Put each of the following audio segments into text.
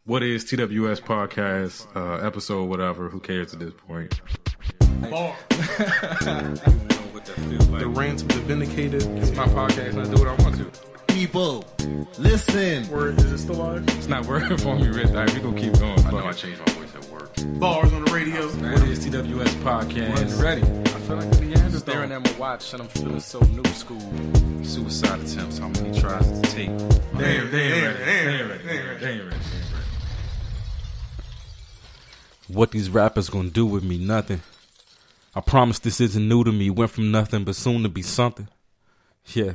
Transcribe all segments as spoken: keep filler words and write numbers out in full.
What is T W S podcast, uh, episode, whatever, who cares at this point? Bar. The rants of the vindicated. It's my podcast and I do what I want to. People, listen. Word, is it still live? It's not working for me, Rich. All right, we gonna keep going. I know I changed my voice at work. Bars on the radio. What is T W S podcast? Ready. I feel like the Neanderthal. Staring at my watch and I'm feeling so new school. Suicide attempts, how many tries to take? Damn, damn, damn, damn, damn, damn, damn, damn, damn. What these rappers gonna do with me? Nothing. I promise this isn't new to me. Went from nothing but soon to be something. Yeah.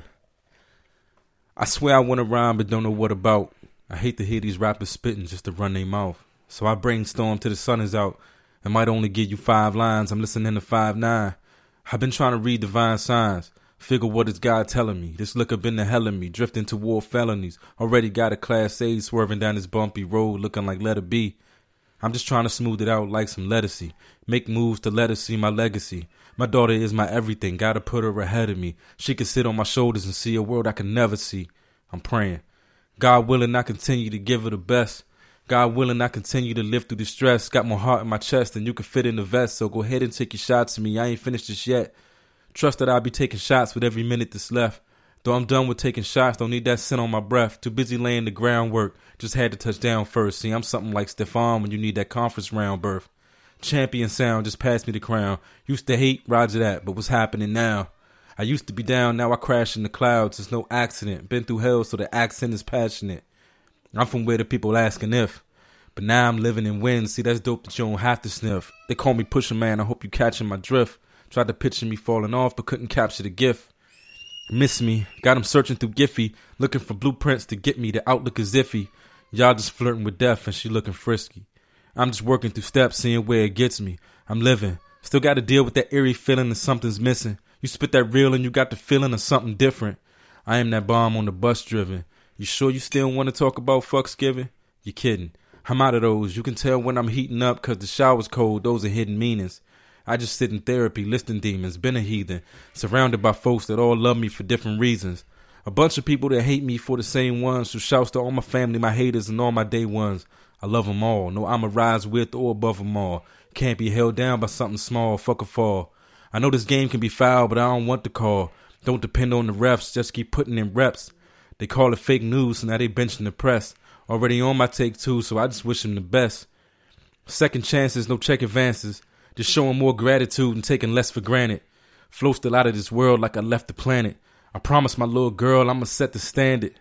I swear I want to rhyme but don't know what about. I hate to hear these rappers spitting just to run their mouth. So I brainstorm till the sun is out. I might only give you five lines. I'm listening to five nine. I've been trying to read divine signs. Figure what is God telling me. This liquor been the hell of me. Drifting toward felonies. Already got a class A swerving down this bumpy road looking like letter B. I'm just trying to smooth it out like some lettucey. Make moves to let her see my legacy. My daughter is my everything. Gotta put her ahead of me. She can sit on my shoulders and see a world I can never see. I'm praying. God willing, I continue to give her the best. God willing, I continue to live through the stress. Got my heart in my chest and you can fit in the vest. So go ahead and take your shots at me. I ain't finished this yet. Trust that I'll be taking shots with every minute that's left. Though I'm done with taking shots, don't need that scent on my breath. Too busy laying the groundwork. Just had to touch down first. See, I'm something like Stephon when you need that conference round berth. Champion sound, just pass me the crown. Used to hate, roger that, but what's happening now? I used to be down, now I crash in the clouds. It's no accident. Been through hell, so the accent is passionate. I'm from where the people asking if. But now I'm living in wins. See, that's dope that you don't have to sniff. They call me Pusher Man, I hope you catching my drift. Tried to picture me falling off, but couldn't capture the gift. Miss me, got him searching through Giphy, looking for blueprints to get me. The outlook is iffy. Y'all just flirting with death and she looking frisky. I'm just working through steps, seeing where it gets me. I'm living. Still got to deal with that eerie feeling that something's missing. You spit that real and you got the feeling of something different. I am that bomb on the bus driven. You sure you still want to talk about fucksgiving? You kidding. I'm out of those. You can tell when I'm heating up because the shower's cold. Those are hidden meanings. I just sit in therapy, listing demons, been a heathen, surrounded by folks that all love me for different reasons. A bunch of people that hate me for the same ones, so shouts to all my family, my haters, and all my day ones. I love them all. No, I'ma rise with or above them all. Can't be held down by something small. Fuck a fall. I know this game can be foul, but I don't want the call. Don't depend on the refs. Just keep putting in reps. They call it fake news, so now they benching the press. Already on my take two, so I just wish them the best. Second chances, no check advances. Just showing more gratitude and taking less for granted. Flow still out of this world like I left the planet. I promise my little girl I'ma set the standard.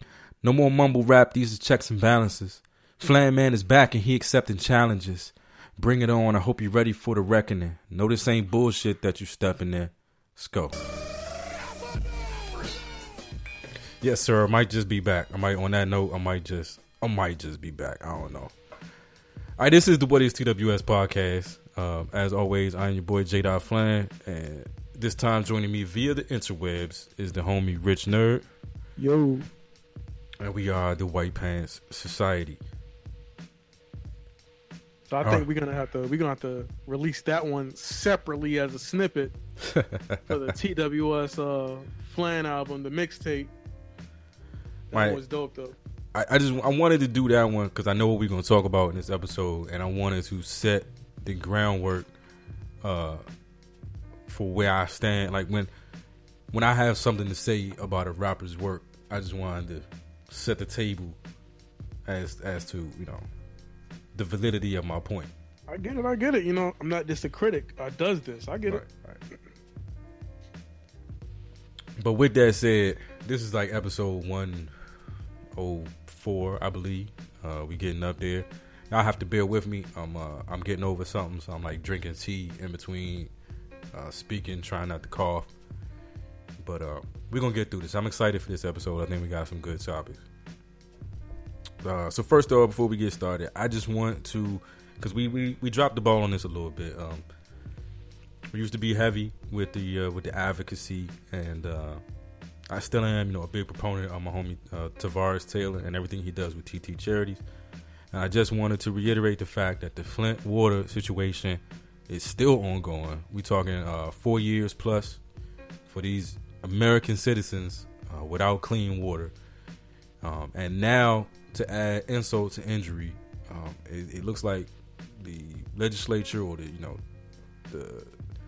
No more mumble rap, these are checks and balances. Flan Man is back and he accepting challenges. Bring it on, I hope you're ready for the reckoning. No, this ain't bullshit that you stepping in. Let's go. Yes, sir, I might just be back. I might, on that note, I might just, I might just be back. I don't know. All right, this is the What is T W S podcast. Um, as always, I'm your boy J. Flan, and this time joining me via the interwebs is the homie Rich Nerd. Yo. And we are the White Pants Society. So I All think right. we're gonna have to we're gonna have to release that one separately as a snippet for the T W S uh, Flan album, the mixtape. That Right. was dope though. I, I just I wanted to do that one because I know what we're gonna talk about in this episode, and I wanted to set the groundwork uh, for where I stand. Like when when I have something to say about a rapper's work, I just wanted to set the table as as to you know the validity of my point. I get it, I get it. You know, I'm not just a critic. I does this. I get Right, it. right. But with that said, this is like episode one oh four, I believe. Uh, we getting up there. Y'all have to bear with me. I'm uh, I'm getting over something, so I'm like drinking tea in between uh, speaking, trying not to cough. But uh, we're gonna get through this. I'm excited for this episode. I think we got some good topics. Uh, so first off, before we get started, I just want to, because we, we we dropped the ball on this a little bit. Um, we used to be heavy with the uh, with the advocacy, and uh, I still am, you know, a big proponent of my homie uh, Tavares Taylor and everything he does with T T Charities. And I just wanted to reiterate the fact that the Flint water situation is still ongoing. We're talking uh, four years plus for these American citizens uh, without clean water. Um, and now to add insult to injury, um, it, it looks like the legislature or the you know the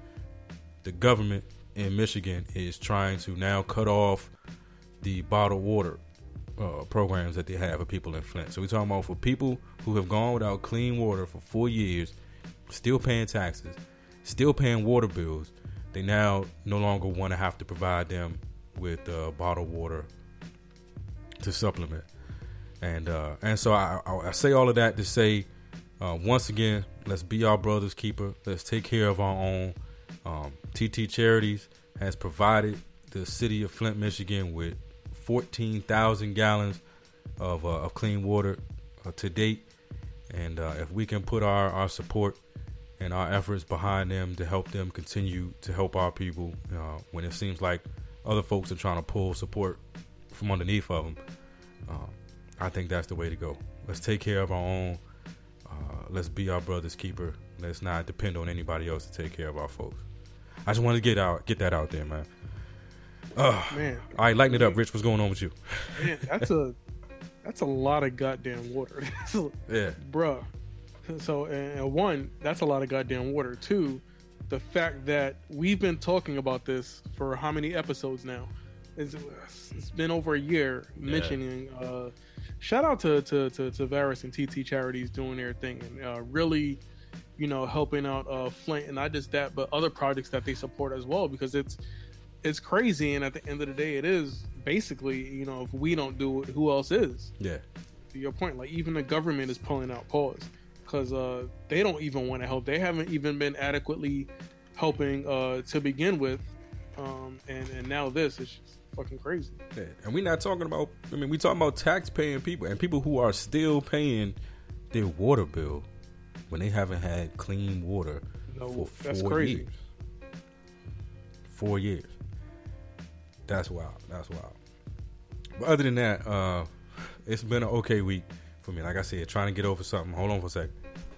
the government in Michigan is trying to now cut off the bottled water uh, programs that they have for people in Flint. So we're talking about for people who have gone without clean water for four years, still paying taxes, still paying water bills. They now no longer want to have to provide them with uh, bottled water to supplement. And uh, and so I, I, I say all of that to say, uh, once again, let's be our brother's keeper. Let's take care of our own. Um, T T Charities has provided the city of Flint, Michigan with fourteen thousand gallons of, uh, of clean water uh, to date. And uh, if we can put our, our support and our efforts behind them to help them continue to help our people uh, when it seems like other folks are trying to pull support from underneath of them, uh, I think that's the way to go. Let's take care of our own. Uh, let's be our brother's keeper. Let's not depend on anybody else to take care of our folks. I just wanted to get out, get that out there, man. Uh, man, all right, lighten it up, Rich. What's going on with you? Man, that's a that's a lot of goddamn water. Yeah, bruh. So, and one, that's a lot of goddamn water. Two, the fact that we've been talking about this for how many episodes now? It's, it's been over a year mentioning. Yeah. Uh, shout out to to to, to Varus and T T Charities doing their thing and uh, really. You know, helping out uh, Flint, and not just that, but other projects that they support as well, because it's it's crazy, and at the end of the day, it is basically, you know, if we don't do it, who else is? Yeah. To your point, like even the government is pulling out paws because uh, they don't even want to help. They haven't even been adequately helping uh, to begin with, um, and and now this is just fucking crazy. Yeah. And we're not talking about. I mean, we talking about tax-paying people and people who are still paying their water bill when they haven't had clean water no, for four that's crazy. years. Four years. That's wild. That's wild. But other than that, uh, it's been an okay week for me. Like I said, trying to get over something. Hold on for a second.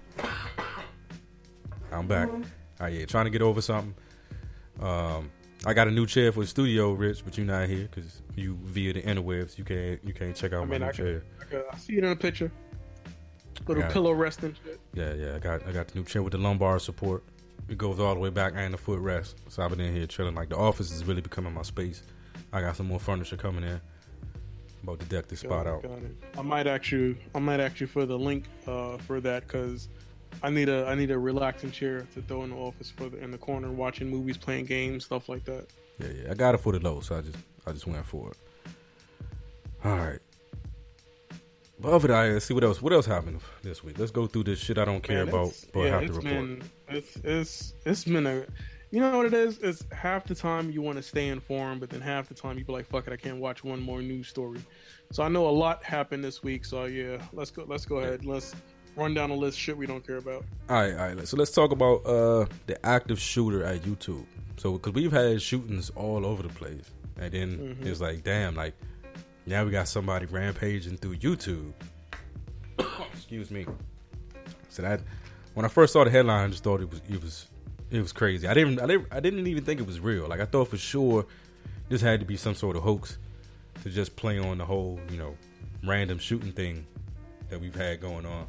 I'm back. All right, yeah, trying to get over something. Um, I got a new chair for the studio, Rich, but you're not here because you via the interwebs. You can't you can't check out I mean, my new I chair. Can, I, can, I see it in a picture. Little pillow resting shit. Yeah, yeah. I got I got the new chair with the lumbar support. It goes all the way back and the foot rest. So I've been in here chilling. Like the office is really becoming my space. I got some more furniture coming in. About to deck this got spot it, out. Got it. I might ask you. I might ask you for the link uh, for that because I need a I need a relaxing chair to throw in the office for the in the corner, watching movies, playing games, stuff like that. Yeah, yeah. I got it for the low, so I just I just went for it. All right. But other than that, let's see what else. What else happened this week? Let's go through this shit I don't care Man, about, but yeah, have to it's report. Been, it's it's it's been a, you know what it is? It's half the time you want to stay informed, but then half the time you be like, fuck it, I can't watch one more news story. So I know a lot happened this week. So yeah, let's go. Let's go ahead. Let's run down a list of shit we don't care about. All right, all right. So let's talk about uh, the active shooter at YouTube. So because we've had shootings all over the place, and then mm-hmm. it's like, damn, like. Now we got somebody rampaging through YouTube. Excuse me. So that when I first saw the headline, I just thought it was it was it was crazy. I didn't I didn't I didn't even think it was real. Like I thought for sure this had to be some sort of hoax to just play on the whole, you know, random shooting thing that we've had going on.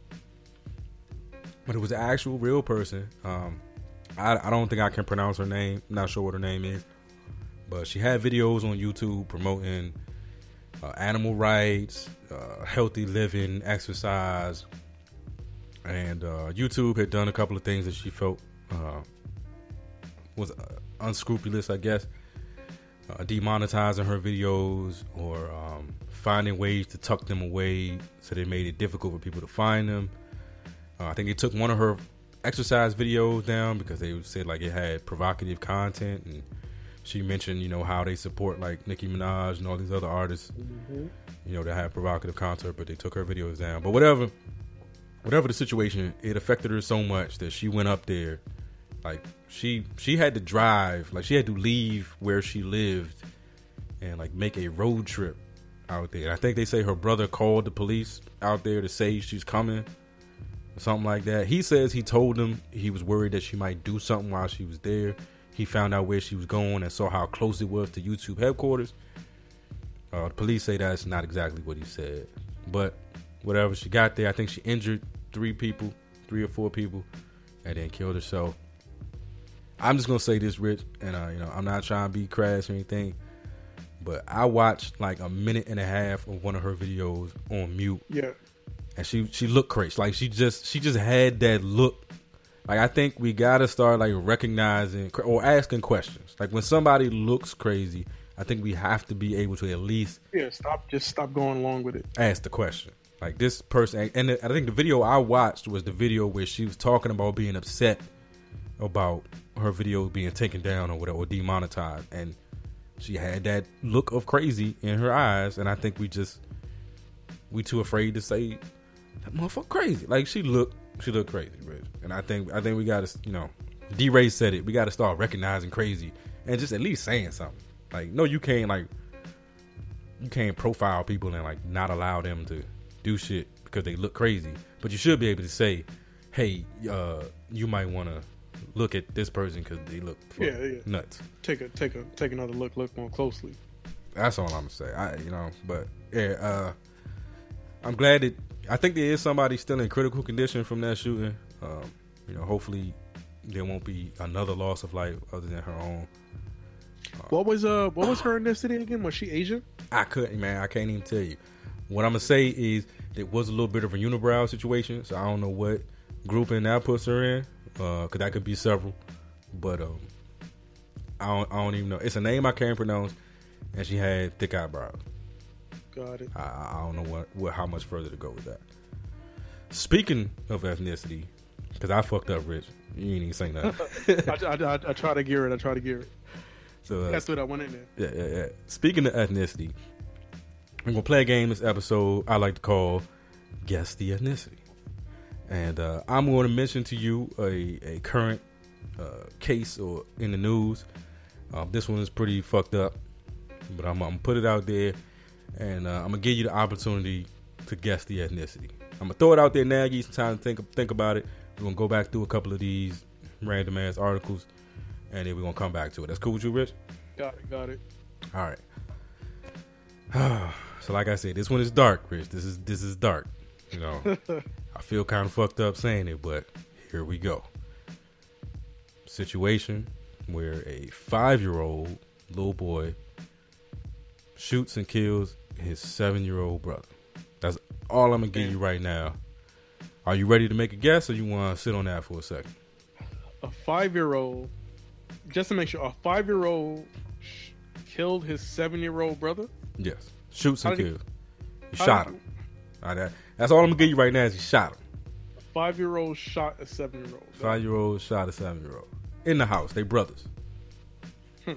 But it was an actual real person. Um, I I don't think I can pronounce her name. I'm not sure what her name is. But she had videos on YouTube promoting Uh, animal rights, uh, healthy living, exercise, and uh, YouTube had done a couple of things that she felt uh, was uh, unscrupulous, I guess, uh, demonetizing her videos or um, finding ways to tuck them away so they made it difficult for people to find them. Uh, I think they took one of her exercise videos down because they said like it had provocative content, and she mentioned, you know, how they support like Nicki Minaj and all these other artists, mm-hmm. you know, that have provocative content, but they took her videos down. But whatever, whatever the situation, it affected her so much that she went up there. Like she, she had to drive, like she had to leave where she lived and like make a road trip out there. I think they say her brother called the police out there to say she's coming or something like that. He says he told them he was worried that she might do something while she was there. He found out where she was going and saw how close it was to YouTube headquarters. Uh, the police say that's not exactly what he said. But whatever, she got there. I think she injured three people, three or four people, and then killed herself. I'm just gonna say this, Rich, and uh, you know, I'm not trying to be crass or anything, but I watched like a minute and a half of one of her videos on mute. Yeah. And she she looked crazy. Like she just she just had that look. Like I think we gotta start like recognizing or asking questions. Like when somebody looks crazy, I think we have to be able to at least yeah stop just stop going along with it. Ask the question. Like this person, and I think the video I watched was the video where she was talking about being upset about her video being taken down or whatever, or demonetized, and she had that look of crazy in her eyes. And I think we just we too afraid to say that motherfucker crazy. Like she looked, she looked crazy, Rich. And I think I think we got to, you know, D-Ray said it. We got to start recognizing crazy and just at least saying something. Like no, you can't like you can't profile people and like not allow them to do shit because they look crazy. But you should be able to say, hey, uh, you might want to look at this person because they look yeah, yeah. nuts. Take a take a take another look, look more closely. That's all I'm gonna say. I you know, but yeah, uh, I'm glad that I think there is somebody still in critical condition from that shooting. Um, you know, hopefully there won't be another loss of life other than her own. Uh, what was uh what was her ethnicity again? Was she Asian? I couldn't, man. I can't even tell you. What I'm gonna say is it was a little bit of a unibrow situation, so I don't know what grouping that puts her in. Because uh, that could be several, but um, I don't, I don't even know. It's a name I can't pronounce, and she had thick eyebrows. Got it. I, I don't know what, what how much further to go with that. Speaking of ethnicity, because I fucked up, Rich. You ain't even saying that. I, I, I, I try to gear it. I try to gear it. So uh, that's what I went in there. Yeah, yeah, yeah. Speaking of ethnicity, we're gonna play a game this episode I like to call Guess the Ethnicity. And uh, I'm going to mention to you a, a current uh, case or in the news. Um, this one is pretty fucked up, but I'm, I'm going to put it out there, and uh, I'm going to give you the opportunity to guess the ethnicity. I'm going to throw it out there now, give you some time to think, think about it. We're going to go back through a couple of these random-ass articles, and then we're going to come back to it. That's cool with you, Rich? Got it, got it. All right. So like I said, this one is dark, Rich. This is this is dark. You know, I feel kind of fucked up saying it, but here we go. Situation where a five-year-old little boy shoots and kills his seven-year-old brother. That's all I'm going to give you right now. Are you ready to make a guess, or you want to sit on that for a second? A five-year-old, just to make sure, a five-year-old sh- killed his seven-year-old brother? Yes. Shoots and kills. He, he How shot did him. All right, that's all I'm gonna give you right now is he shot him. Five-year-old shot a seven-year-old. Five-year-old shot a seven-year-old in the house. They brothers. Hmm.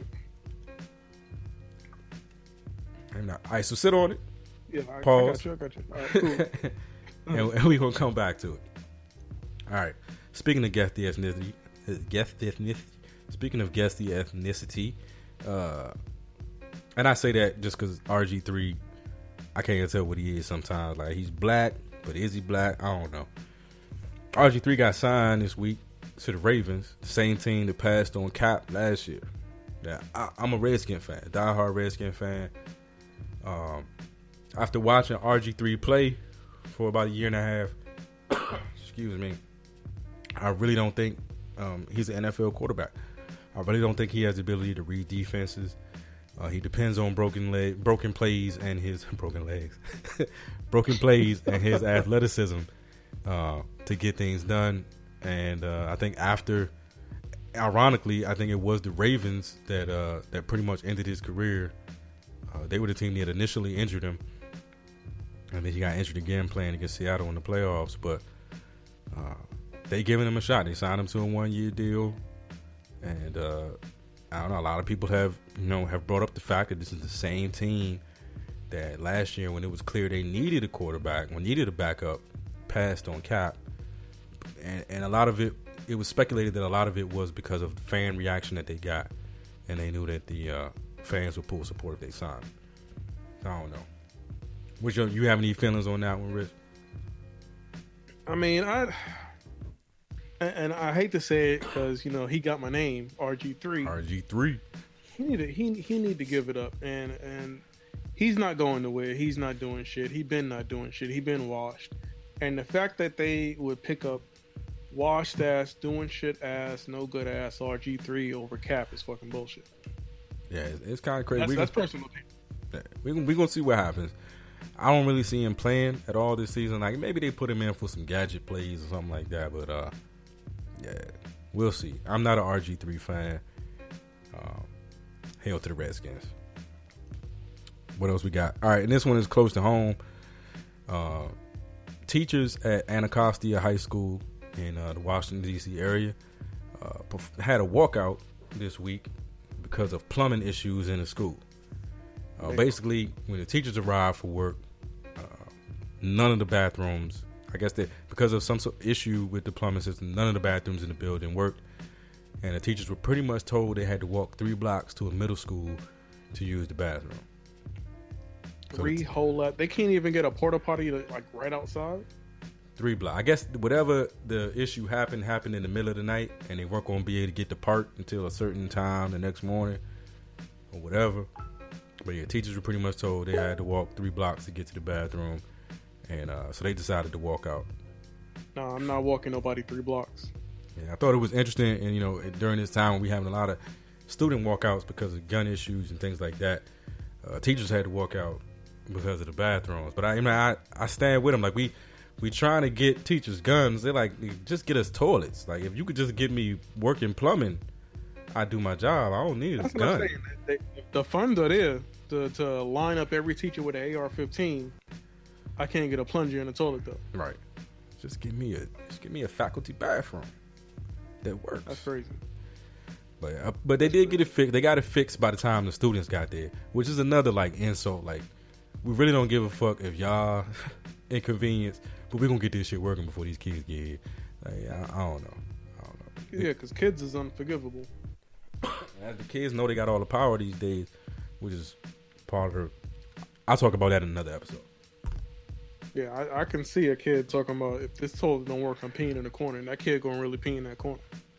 And now, all right, so sit on it. Yeah, I, Pause. I got you. I got you. All right, cool. and, and we gonna come back to it. All right. Speaking of guess the ethnicity, uh, guess the ethnicity. Speaking of guess the ethnicity, uh, and I say that just because R G three. I can't tell what he is sometimes. Like, he's black, but is he black? I don't know. R G three got signed this week to the Ravens, the same team that passed on Cap last year. Yeah, I, I'm a Redskin fan, diehard Redskin fan. Um, after watching R G three play for about a year and a half, excuse me, I really don't think um, he's an N F L quarterback. I really don't think he has the ability to read defenses. Uh, he depends on broken leg, broken plays and his broken legs, broken plays and his athleticism uh, to get things done. And uh, I think after, ironically, I think it was the Ravens that uh, that pretty much ended his career. Uh, they were the team that had initially injured him, and then he got injured again playing against Seattle in the playoffs. But uh, they giving him a shot. They signed him to a one-year deal, and. Uh, I don't know. A lot of people have, you know, have brought up the fact that this is the same team that last year, when it was clear they needed a quarterback, when needed a backup, passed on Cap, and, and a lot of it, it was speculated that a lot of it was because of the fan reaction that they got, and they knew that the uh, fans would pull support if they signed. I don't know. Which you, you have any feelings on that one, Rich? I mean, I. And I hate to say it because, you know, he got my name, R G three. R G three. He need to he he need to give it up, and and he's not going nowhere. He's not doing shit. He been not doing shit. He been washed. And the fact that they would pick up washed ass, doing shit ass, no good ass R G three over Cap is fucking bullshit. Yeah, it's, it's kind of crazy. That's, we that's gonna, personal opinion. we we gonna see what happens. I don't really see him playing at all this season. Like maybe they put him in for some gadget plays or something like that. But uh, yeah, we'll see. I'm not an R G three fan. Um, hail to the Redskins. What else we got? All right, and this one is close to home. Uh, teachers at Anacostia High School in uh, the Washington, D C area uh, had a walkout this week because of plumbing issues in the school. Uh, basically, when the teachers arrived for work, uh, none of the bathrooms, I guess that because of some sort of issue with the plumbing system, none of the bathrooms in the building worked. And the teachers were pretty much told they had to walk three blocks to a middle school to use the bathroom. Three so whole lot. They can't even get a porta potty like right outside. Three blocks. I guess whatever the issue happened happened in the middle of the night, and they weren't going to be able to get the part until a certain time the next morning or whatever. But yeah, teachers were pretty much told they had to walk three blocks to get to the bathroom, and uh, so they decided to walk out. No, I'm not walking nobody three blocks. Yeah, I thought it was interesting, and you know, during this time when we having a lot of student walkouts because of gun issues and things like that, uh, teachers had to walk out because of the bathrooms. But I, I mean, I, I stand with them. Like we, we trying to get teachers guns. They're like, just get us toilets. Like if you could just get me working plumbing, I do my job. I don't need a That's gun. What I'm saying. They, the funds are there to, to line up every teacher with an A R fifteen. I can't get a plunger in the toilet though. Right. Just give me a, just give me a faculty bathroom that works. That's crazy. But uh, but they did get it fixed. They got it fixed by the time the students got there, which is another like insult. Like we really don't give a fuck if y'all inconvenience, but we gonna get this shit working before these kids get here. Like, I, I don't know. I don't know. Yeah, because kids is unforgivable. As the kids know they got all the power these days, which is part of. I'll talk about that in another episode. Yeah, I, I can see a kid talking about if this toilet don't work, I'm peeing in the corner, and that kid gonna really pee in that corner.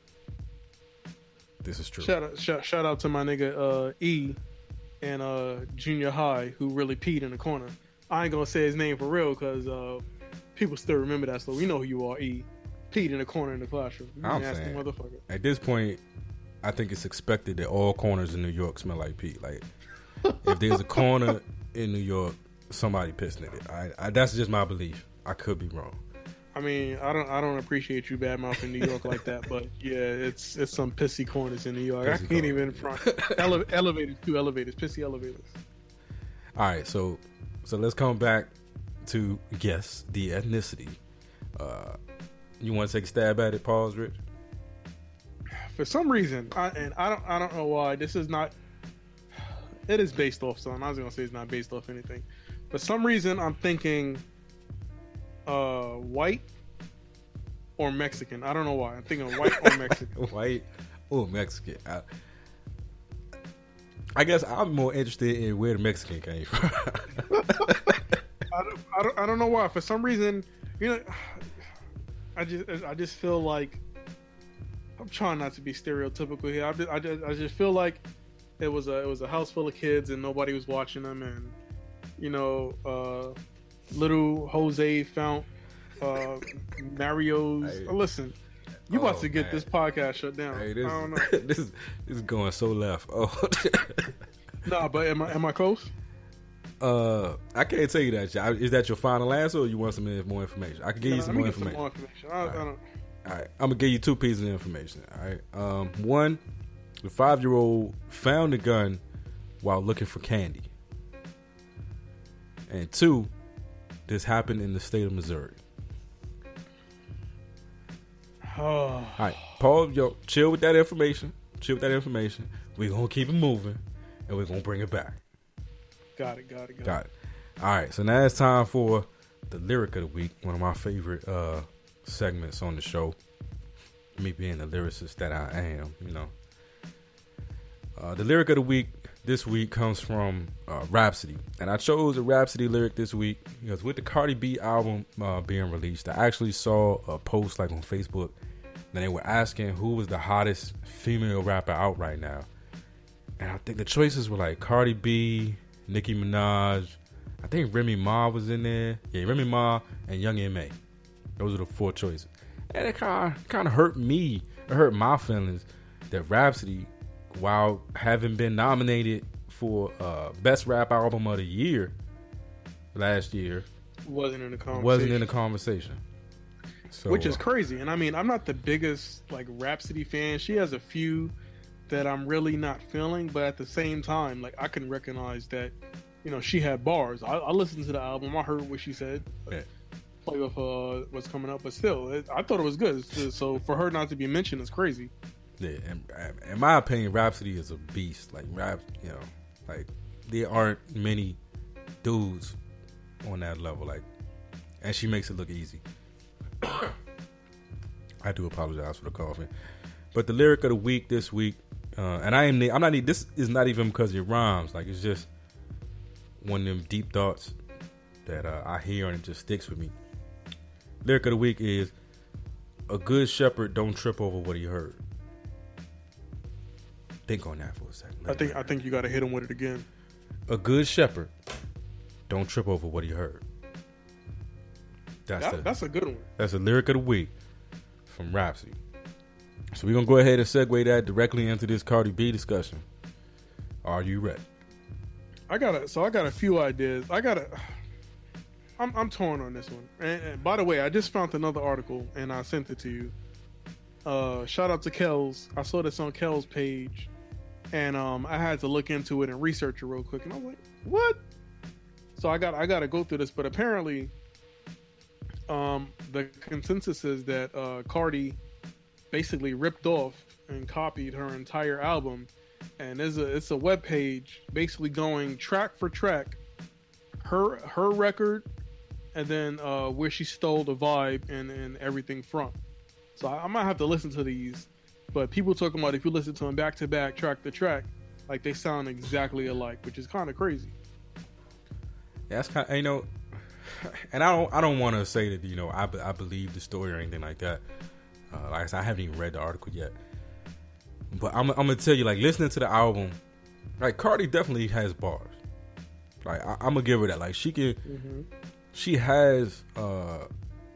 This is true. Shout out, shout, shout out to my nigga uh, E and uh, junior high who really peed in the corner. I ain't gonna say his name for real because uh, people still remember that. So we know who you are, E. Peed in the corner in the classroom. You I'm nasty saying, motherfucker. At this point, I think it's expected that all corners in New York smell like pee. Like if there's a corner in New York, somebody pissed in it. I, I, that's just my belief. I could be wrong. I mean, I don't, I don't appreciate you bad mouthing New York like that, but yeah, it's, it's some pissy corners in New York. Pissy I can't corner. even front Ele- elevators, two elevators, pissy elevators. All right, so, so let's come back to guess the ethnicity. Uh, you want to take a stab at it, pause, Rich? For some reason, I, and I don't, I don't know why. This is not. It is based off something. I was gonna say it's not based off anything. For some reason, I'm thinking uh, white or Mexican. I don't know why. I'm thinking white or Mexican. White or Mexican. I, I guess I'm more interested in where the Mexican came from. I, don't, I, don't, I don't know why. For some reason, you know, I just I just feel like I'm trying not to be stereotypical here. I just, I just, I just feel like it was a it was a house full of kids and nobody was watching them, and you know, uh, little Jose found uh, Mario's. Hey. Oh, listen, you about oh, to get man. this podcast shut down. Hey, this, I don't know. this is this is going so left. Oh, nah, but am I am I close? Uh, I can't tell you that. Is that your final answer, or you want some more information? I can give no, you some more information. Some more information. I, all, right. I don't... all right, I'm gonna give you two pieces of information. All right, um, one, the five-year-old found the gun while looking for candy, and two, this happened in the state of Missouri. Oh. All right, Paul, yo, chill with that information. Chill with that information. We're gonna keep it moving, and we're gonna bring it back. Got it, got it, got, got it. it. All right, so now it's time for the lyric of the week, one of my favorite uh, segments on the show. Me being the lyricist that I am, you know. Uh, the lyric of the week this week comes from uh, Rhapsody. And I chose a Rhapsody lyric this week because with the Cardi B album uh, being released, I actually saw a post like on Facebook and they were asking who was the hottest female rapper out right now. And I think the choices were like Cardi B, Nicki Minaj. I think Remy Ma was in there. Yeah, Remy Ma and Young M A. Those are the four choices. And it kind of kind of hurt me. It hurt my feelings that Rhapsody, while having been nominated for uh, Best Rap Album of the Year last year, wasn't in the conversation. Wasn't in the conversation. So, Which is crazy. And I mean, I'm not the biggest like Rhapsody fan. She has a few that I'm really not feeling, but at the same time, like I can recognize that, you know, she had bars. I, I listened to the album. I heard what she said. Yeah. Play with uh, what's coming up, but still, it, I thought it was good. So for her not to be mentioned is crazy. Yeah, and, in my opinion, Rhapsody is a beast. Like rap, you know, like there aren't many dudes on that level. Like, and she makes it look easy. I do apologize for the coughing, but the lyric of the week this week, uh, and I am I'm not. This is not even because it rhymes. Like it's just one of them deep thoughts that uh, I hear and it just sticks with me. Lyric of the week is: a good shepherd don't trip over what he heard. Think on that for a second. I think I think you got to hit him with it again. A good shepherd don't trip over what he heard. That's that, the, that's a good one. That's a lyric of the week from Rhapsody. So we're gonna go ahead and segue that directly into this Cardi B discussion. Are you ready? I got a so I got a few ideas. I got a. I'm I'm torn on this one. And, and by the way, I just found another article and I sent it to you. Uh, shout out to Kells. I saw this on Kells' page, and um, I had to look into it and research it real quick. And I was like, "What?" So I got I got to go through this. But apparently, um, the consensus is that uh, Cardi basically ripped off and copied her entire album, and there's a it's a web page basically going track for track, her her record, and then uh, where she stole the vibe and, and everything from. So I, I might have to listen to these, but people talking about if you listen to them back to back, track to track, like they sound exactly alike, which is kind of crazy. Yeah, that's kind of, you know, and I don't I don't want to say that, you know, I, I believe the story or anything like that. Uh, like I said, I haven't even read the article yet, but I'm, I'm gonna tell you, like listening to the album, like Cardi definitely has bars. Like I, I'm gonna give her that. Like she can, mm-hmm. she has uh,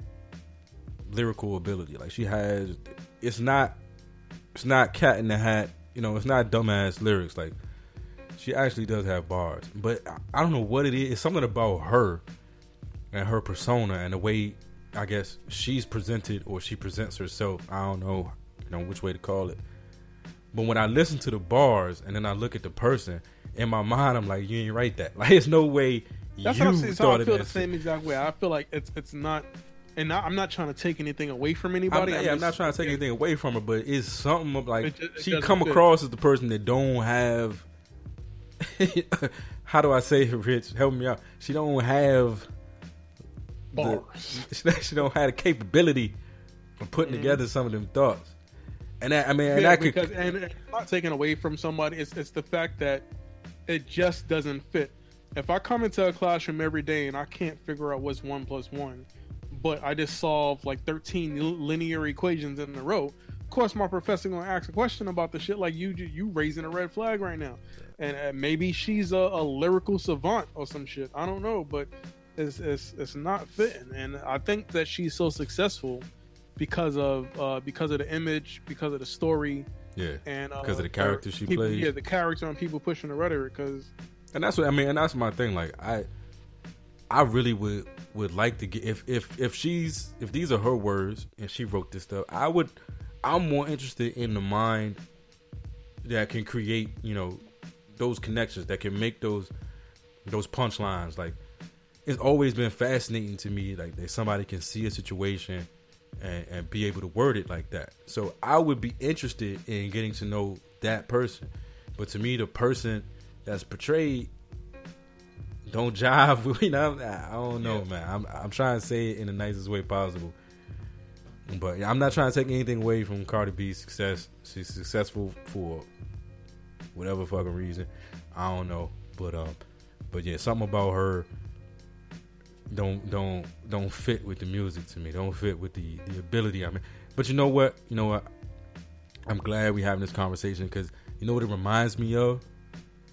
lyrical ability. Like she has. It's not. It's not cat in the hat. You know, it's not dumbass lyrics. Like she actually does have bars. But I, I don't know what it is. It's something about her and her persona and the way, I guess, she's presented or she presents herself. I don't know, you know, which way to call it. But when I listen to the bars and then I look at the person, in my mind, I'm like, you ain't write that. Like, there's no way That's you what I'm saying. So thought I of feel that the same shit. exact way. I feel like it's it's not, and not, I'm not trying to take anything away from anybody. I'm, I'm, yeah, I'm just, not trying to take yeah. anything away from her, but it's something of like It just- it she doesn't come fit. across as the person that don't have. How do I say it, Rich? Help me out. She don't have Bars. The, she don't have the capability of putting mm-hmm. together some of them thoughts. And that, I mean, and Yeah, that could because, and it's not taken away from somebody. It's it's the fact that it just doesn't fit. If I come into a classroom every day and I can't figure out what's one plus one, but I just solve like thirteen linear equations in a row, of course my professor gonna ask a question about the shit like you you raising a red flag right now, and uh, maybe she's a, a lyrical savant or some shit. I don't know, but it's it's it's not fitting, and I think that she's so successful because of uh, because of the image, because of the story. Yeah, and uh, because of the character she people, plays. Yeah, the character and people pushing the rhetoric. Because, and that's what I mean. And that's my thing. Like I, I really would would like to get if if if she's if these are her words and she wrote this stuff. I would. I'm more interested in the mind that can create, you know, those connections that can make those those punchlines. Like it's always been fascinating to me, like that somebody can see a situation and, and be able to word it like that. So I would be interested in getting to know that person. But to me, the person that's portrayed don't jive with me. I don't know, yeah. man. I'm I'm trying to say it in the nicest way possible. But I'm not trying to take anything away from Cardi B's success. She's successful for whatever fucking reason. I don't know. But um but yeah, something about her don't don't don't fit with the music to me. Don't fit with the, the ability. I mean, but you know what? You know what? I'm glad we're having this conversation because you know what it reminds me of?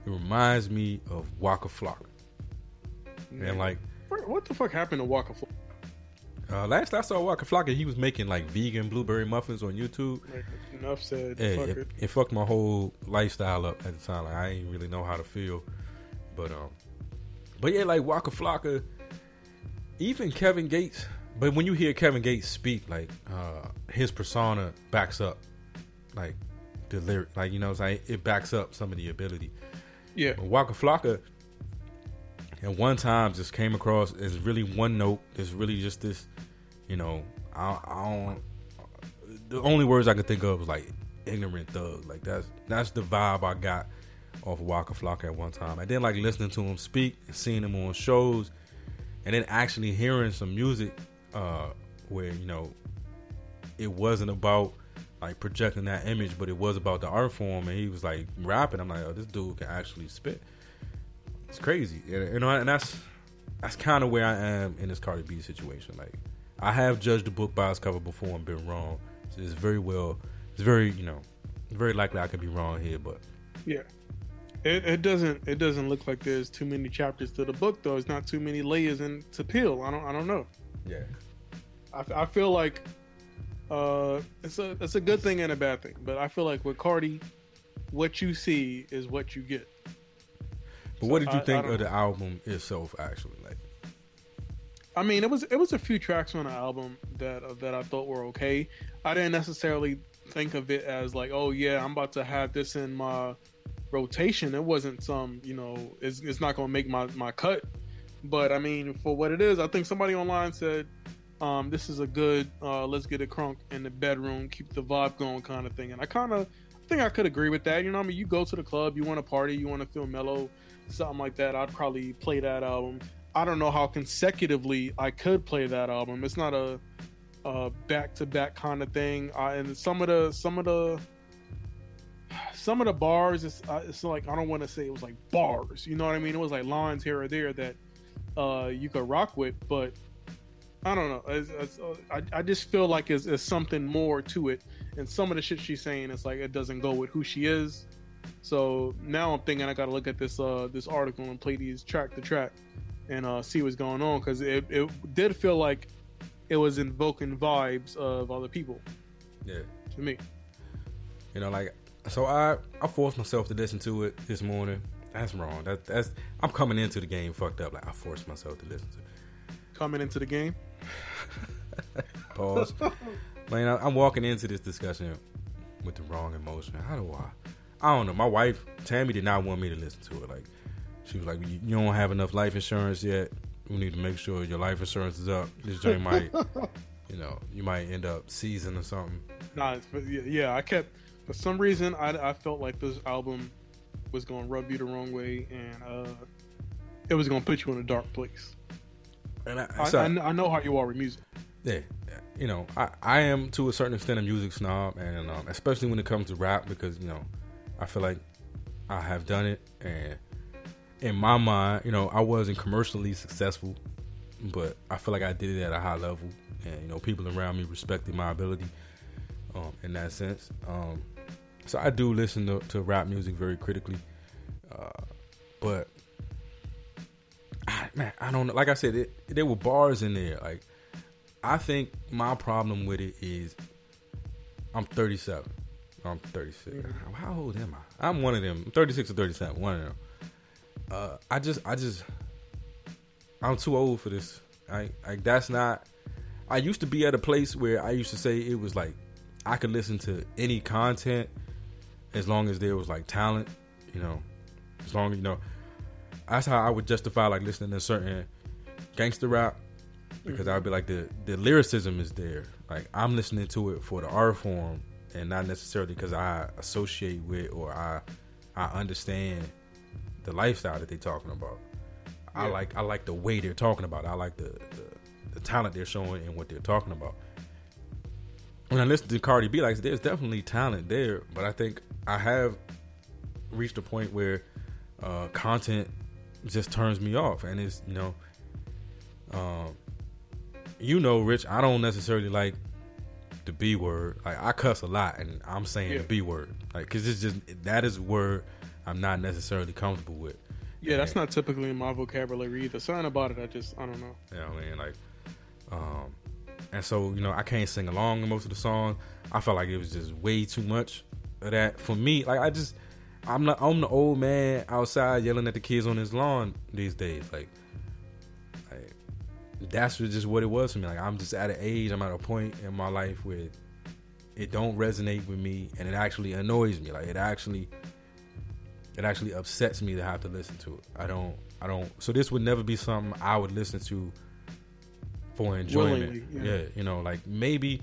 It reminds me of Waka Flocka. And like, what the fuck happened to Waka Flocka? Uh, last I saw Waka Flocka, he was making like vegan blueberry muffins on YouTube. Like, enough said. Yeah, fuck it, it. it fucked my whole lifestyle up at the time. Like, I ain't really know how to feel, but um, but yeah, like Waka Flocka, even Kevin Gates. But when you hear Kevin Gates speak, like uh, his persona backs up, like the lyric, like you know, what I'm saying, it backs up some of the ability. Yeah, but Waka Flocka, at one time, just came across as really one note. It's really just this, you know, I, I don't. The only words I could think of was like ignorant thug. Like that's that's the vibe I got off of Waka Flocka at one time. I didn't like listening to him speak and seeing him on shows, and then actually hearing some music uh, where you know it wasn't about like projecting that image, but it was about the art form, and he was like rapping. I'm like, oh, this dude can actually spit. It's crazy, you know, and that's that's kind of where I am in this Cardi B situation. Like, I have judged the book by its cover before and been wrong. So it's very well, it's very, you know, very likely I could be wrong here, but yeah, it, it doesn't it doesn't look like there's too many chapters to the book though. It's not too many layers in to peel. I don't I don't know. Yeah, I, I feel like uh, it's a it's a good thing and a bad thing, but I feel like with Cardi, what you see is what you get. But what did you I, think I of know. the album itself? Actually, like, I mean, it was it was a few tracks on the album that uh, that I thought were okay. I didn't necessarily think of it as like, oh yeah, I'm about to have this in my rotation. It wasn't some, you know, it's it's not gonna make my my cut. But I mean, for what it is, I think somebody online said, um, this is a good uh, let's get it crunk in the bedroom, keep the vibe going kind of thing. And I kind of I think I could agree with that. You know, what I mean, you go to the club, you want to party, you want to feel mellow, something like that. I'd probably play that album. I don't know how consecutively I could play that album. It's not a, a back-to-back kind of thing. I, and some of the some of the some of the bars, it's, uh, it's like, I don't want to say it was like bars. You know what I mean? It was like lines here or there that uh, you could rock with, but I don't know. It's, it's, uh, I, I just feel like it's, it's something more to it. And some of the shit she's saying, it's like it doesn't go with who she is. So now I'm thinking I got to look at this uh, this article and play these track to track and uh, see what's going on, because it, it did feel like it was invoking vibes of other people. yeah, To me, you know, like, so I I forced myself to listen to it this morning. That's wrong. That that's I'm coming into the game fucked up. Like, I forced myself to listen to it. coming into the game. Pause. Man, I, I'm walking into this discussion with the wrong emotion. How do I? I don't know. My wife, Tammy, did not want me to listen to it. Like, she was like, you, you don't have enough life insurance yet. We need to make sure your life insurance is up. This joint might, you know, you might end up seizing or something. Nah, it's, yeah, yeah, I kept, for some reason, I, I felt like this album was going to rub you the wrong way, and uh, it was going to put you in a dark place. And I, I, so, I, I know how you are with music. yeah, you know, I, I am to a certain extent a music snob, and um, especially when it comes to rap, because, you know, I feel like I have done it, and in my mind, you know, I wasn't commercially successful, but I feel like I did it at a high level, and, you know, people around me respected my ability um, in that sense. Um, so I do listen to, to rap music very critically, uh, but I, man, I don't know. Like I said, it, there were bars in there. Like, I think my problem with it is I'm thirty-seven. I'm thirty-six. Mm-hmm. How old am I? I'm one of them. I'm thirty-six or thirty-seven. One of them. Uh, I just, I just, I'm too old for this. I, like, that's not. I used to be at a place where I used to say it was like I could listen to any content as long as there was like talent, you know. As long as, you know, that's how I would justify like listening to certain gangster rap, because I would be like, the the lyricism is there. Like, I'm listening to it for the art form, and not necessarily because I associate with or I I understand the lifestyle that they're talking about. Yeah. I like I like the way they're talking about it. I like the, the the talent they're showing and what they're talking about. When I listen to Cardi B, like, there's definitely talent there, but I think I have reached a point where uh, content just turns me off, and it's, you know, um, you know, Rich, I don't necessarily like the B word. Like, I cuss a lot, and I'm saying yeah. the B word, like, because it's just, that is a word I'm not necessarily comfortable with. Yeah, that's not typically in my vocabulary either. Something about it, I just, I don't know. You know what I mean? Like, um, and so, you know, I can't sing along to most of the songs. I felt like it was just way too much of that for me. Like, I just, I'm not, I'm the old man outside yelling at the kids on his lawn these days. Like, like that's just what it was for me. Like, I'm just at an age, I'm at a point in my life where it don't resonate with me, and it actually annoys me. Like, it actually... It actually upsets me to have to listen to it. I don't, I don't. So this would never be something I would listen to for enjoyment. Willingly, yeah. yeah. you know, like maybe.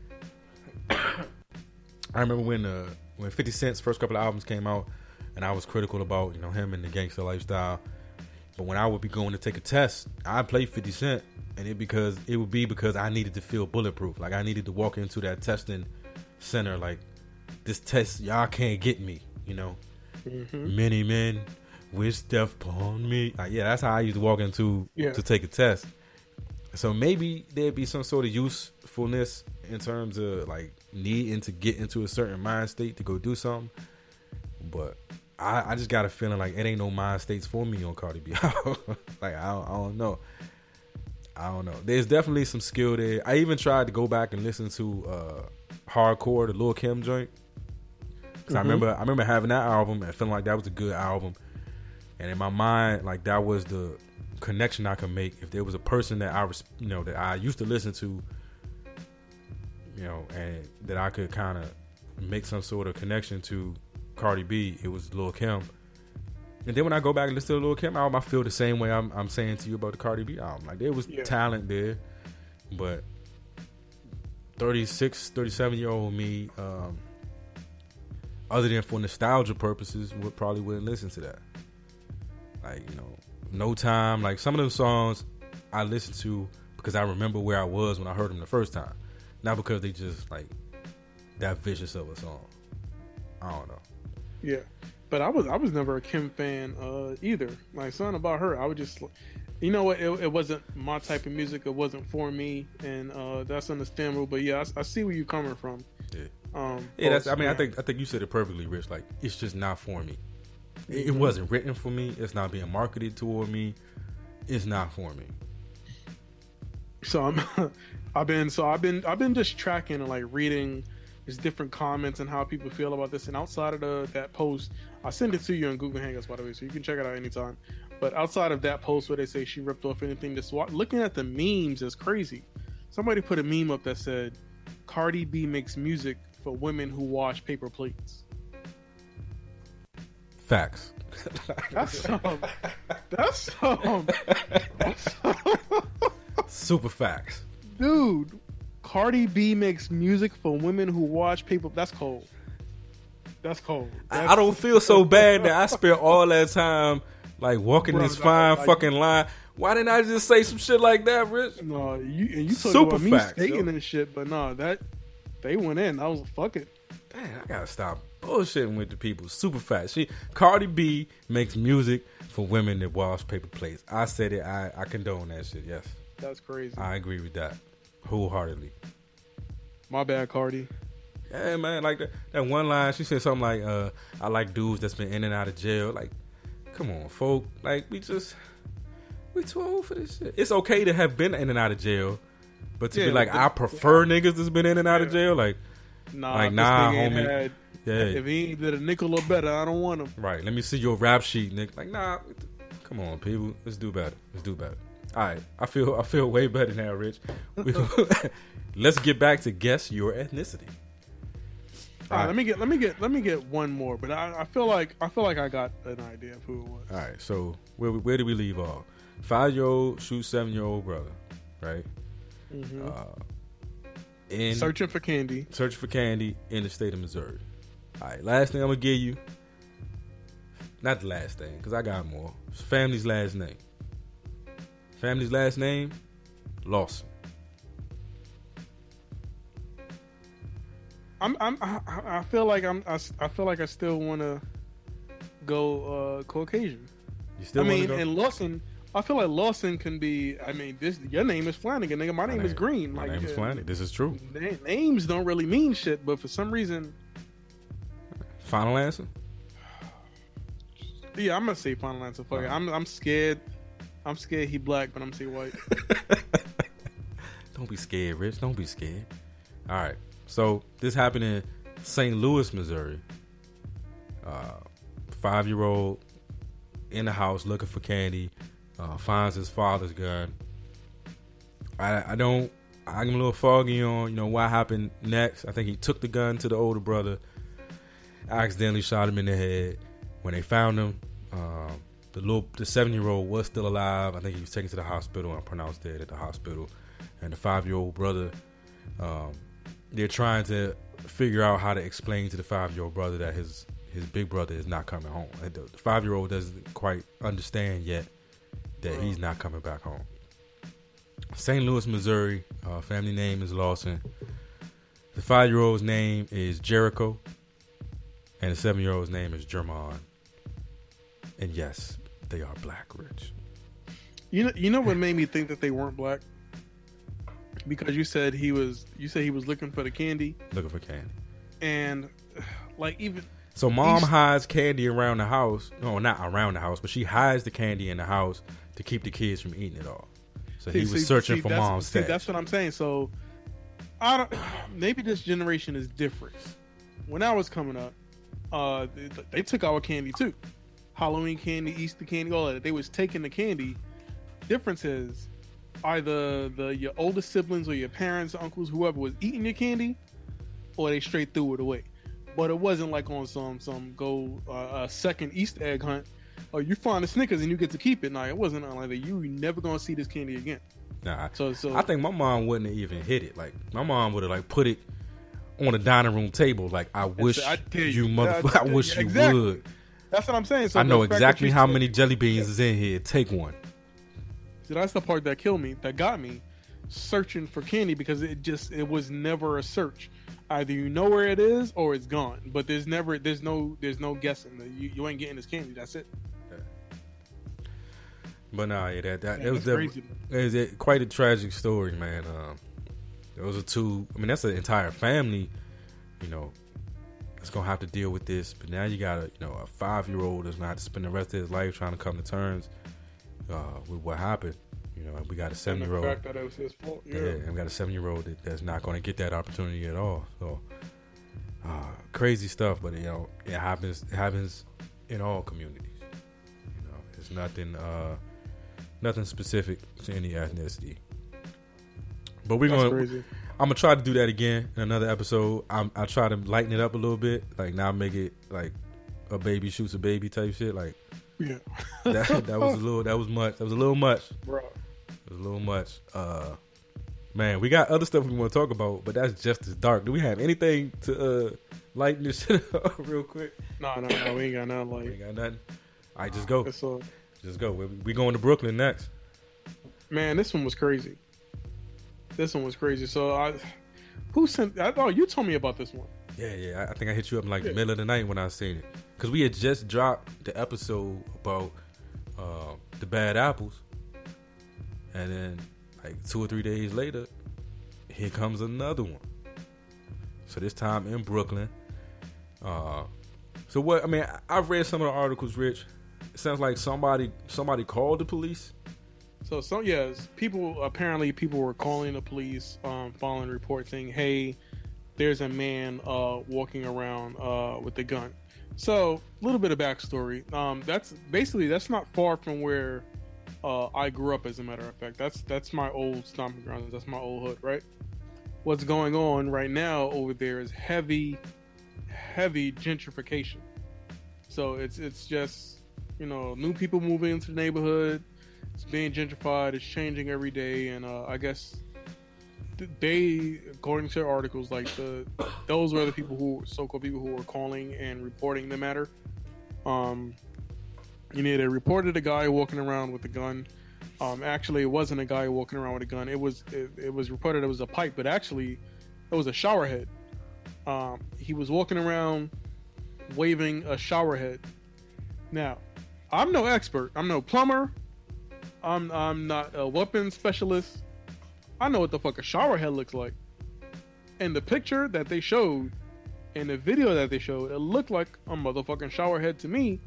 I remember when uh, when fifty Cent's first couple of albums came out, and I was critical about, you know, him and the gangster lifestyle. But when I would be going to take a test, I'd play fifty Cent, and it because it would be because I needed to feel bulletproof. Like I needed to walk into that testing center like, this test, y'all can't get me, you know. Mm-hmm. Many men wish death upon me. Like, yeah, that's how I used to walk into yeah. to take a test. So maybe there'd be some sort of usefulness in terms of like needing to get into a certain mind state to go do something. But I, I just got a feeling like it ain't no mind states for me on Cardi B. Like I don't, I don't know. I don't know. There's definitely some skill there. I even tried to go back and listen to uh, Hardcore, the Lil' Kim joint. Cause mm-hmm. I remember, I remember having that album and feeling like that was a good album, and in my mind, like that was the connection I could make if there was a person that I, was, you know, that I used to listen to, you know, and that I could kind of make some sort of connection to Cardi B. It was Lil' Kim, and then when I go back and listen to the Lil' Kim album, I feel the same way I'm, I'm saying to you about the Cardi B album. Like there was yeah. talent there, but thirty-six, thirty-seven year old me. Um, Other than for nostalgia purposes, would probably wouldn't listen to that. Like, you know, No Time. Like some of those songs I listen to because I remember where I was when I heard them the first time, not because they just like that vicious of a song. I don't know. Yeah, but I was I was never a Kim fan uh, either. Like something about her, I would just, you know what? It, it wasn't my type of music. It wasn't for me, and uh, that's understandable. But yeah, I, I see where you're coming from. Yeah. Um, yeah, that's. I mean, yeah. I think I think you said it perfectly, Rich. Like, it's just not for me. It, it wasn't written for me. It's not being marketed toward me. It's not for me. So I'm, I've been, so I've been, I've been just tracking and like reading just different comments and how people feel about this. And outside of the, that post, I send it to you on Google Hangouts, by the way, so you can check it out anytime. But outside of that post where they say she ripped off anything, just looking at the memes is crazy. Somebody put a meme up that said, "Cardi B makes music for women who wash paper plates." Facts. That's um, that's um, that's super facts, dude. Cardi B makes music for women who wash paper. That's cold. That's cold. That's, I don't feel so bad that I spent all that time like walking Bro, this fine like, fucking line. Why didn't I just say some shit like that, Rich? No, you and you talking Super about me facts, stating yo. and shit, but no, that they went in. I was fuck it. Damn, I gotta stop bullshitting with the people. Super fast. She Cardi B makes music for women that wash paper plates. I said it. I, I condone that shit. Yes, That's crazy. I agree with that wholeheartedly. My bad, Cardi. Yeah, man. Like that, that one line, she said something like, uh, "I like dudes that's been in and out of jail." Like, come on, folk. Like we just we too old for this shit. It's okay to have been in and out of jail, but to Yeah, be like, but- I prefer niggas that's been in and out of Yeah. jail. Like, Nah, Like, if this nah, nigga ain't homie. had- yeah. If he ain't did a nickel or better, I don't want him. Right, let me see your rap sheet, Nick. Like, nah, come on, people. Let's do better. Let's do better. All right, I feel I feel way better now, Rich. We- Let's get back to guess your ethnicity. All right, let me get let me get let me get one more, but I, I feel like I feel like I got an idea of who it was. All right, so where where did we leave off? Five year old shoots seven year old brother, right? Mhm. Uh, in Searching for candy. search for candy in the state of Missouri. All right, last thing I'm gonna give you. Not the last thing, because I got more. It's family's last name. Family's last name, Lawson. I'm, I'm I, I feel like I'm I, s- I feel like I still want to go uh, Caucasian. You still I want mean, to go? and Lawson. I feel like Lawson can be. I mean, this your name is Flanagan, nigga. My, My name, is Green. My Like, name is uh, Flanagan. This is true. na- Names don't really mean shit, but for some reason, Final answer? Yeah, I'm gonna say final answer. Fuck it. I'm I'm scared. I'm scared he black, but I'm gonna say white. Don't be scared, Rich. Don't be scared. All right. So this happened in Saint Louis, Missouri. Uh, five-year-old in the house looking for candy, uh, finds his father's gun. I, I don't. I'm a little foggy on you know what happened next. I think he took the gun to the older brother, accidentally shot him in the head. When they found him, um, the little the seven-year-old was still alive. I think he was taken to the hospital and pronounced dead at the hospital. And the five-year-old brother, um, they're trying to figure out how to explain to the five-year-old brother that his his big brother is not coming home. And the, the five-year-old doesn't quite understand yet that he's not coming back home. Saint Louis, Missouri. Uh, family name is Lawson. The five-year-old's name is Jericho, and the seven-year-old's name is Jermon. And yes, they are black, Rich. You know, you know what made me think that they weren't black? Because you said he was, you said he was looking for the candy, Looking for candy. and like even So mom He's- hides candy around the house. No, not around the house, but she hides the candy in the house to keep the kids from eating it all. So he See- was see- searching see, for that's- mom's see, stash. That's what I'm saying. So I don't. Maybe this generation is different. When I was coming up, uh, they, they took our candy too. Halloween candy, Easter candy, all that. They was taking the candy. Difference is either the your older siblings or your parents, uncles, whoever was eating your candy, or they straight threw it away. But it wasn't like on some some go uh, a second Easter egg hunt. Oh, you find the Snickers and you get to keep it. No, it wasn't nothing like that. You never gonna see this candy again. Nah, So, so I think my mom wouldn't have even hit it. Like my mom would have like put it on the dining room table. Like I wish I dare you, you. motherfucker. I Yeah, wish you exactly. would. that's what I'm saying. So I know the fact that exactly you how said- many jelly beans is in here. Take one. See, that's the part that killed me, that got me searching for candy, because it just it was never a search. Either you know where it is or it's gone, but there's never there's no there's no guessing. You, you ain't getting this candy. That's it. But nah, yeah, that that Yeah, it was that's definitely- crazy. it was a- quite a tragic story, man. Um, those are two. I mean, that's an entire family. You know, that's gonna have to deal with this. But now you got a you know a five year old that's gonna have to spend the rest of his life trying to come to terms uh, with what happened. You know, we got a seven And year the old. fact that it was his fault. Yeah, Yeah. and we got a seven year old that, that's not going to get that opportunity at all. So, uh, crazy stuff. But you know, it happens. It happens in all communities. You know, it's nothing. Uh, nothing specific to any ethnicity. But we're That's going. crazy. I'm gonna try to do that again in another episode. I'm, I try to lighten it up a little bit. Like now, make it like a baby shoots a baby type shit. Like Yeah. that. That was a little. That was much. That was a little much. Bro. It was a little much. Uh, man, we got other stuff we want to talk about, but that's just as dark. Do we have anything to uh, lighten this shit up real quick? No, no, no. We ain't got nothing We like. ain't got nothing. All right, just go. It's, uh, Just go. We, we going to Brooklyn next. man, this one was crazy. This one was crazy. So I, who sent? I thought you told me about this one. Yeah, yeah. I, I think I hit you up in like the Yeah. middle of the night when I seen it. Because we had just dropped the episode about uh, the bad apples. And then like two or three days later, here comes another one. So this time in Brooklyn. Uh, so what, I mean, I- I've read some of the articles, Rich. It sounds like somebody somebody called the police. So, so yes, people apparently people were calling the police, um, following a report saying, "Hey, there's a man uh, walking around uh, with a gun." So, a little bit of backstory. Um, that's basically that's not far from where uh, I grew up. As a matter of fact, that's that's my old stomping grounds. That's my old hood, right? What's going on right now over there is heavy, heavy gentrification. So it's it's just you know new people moving into the neighborhood. It's being gentrified. It's changing every day, and uh, I guess th- they, according to articles, like the those were the people who, so-called people who were calling and reporting the matter. Um, you know, they reported a guy walking around with a gun. Um, actually, it wasn't a guy walking around with a gun. It was it, it was reported it was a pipe, but actually, it was a shower head. Um, he was walking around waving a shower head. Now, I'm no expert. I'm no plumber. I'm I'm not a weapons specialist. I know what the fuck a shower head looks like. And the picture that they showed and the video that they showed, it looked like a motherfucking shower head to me.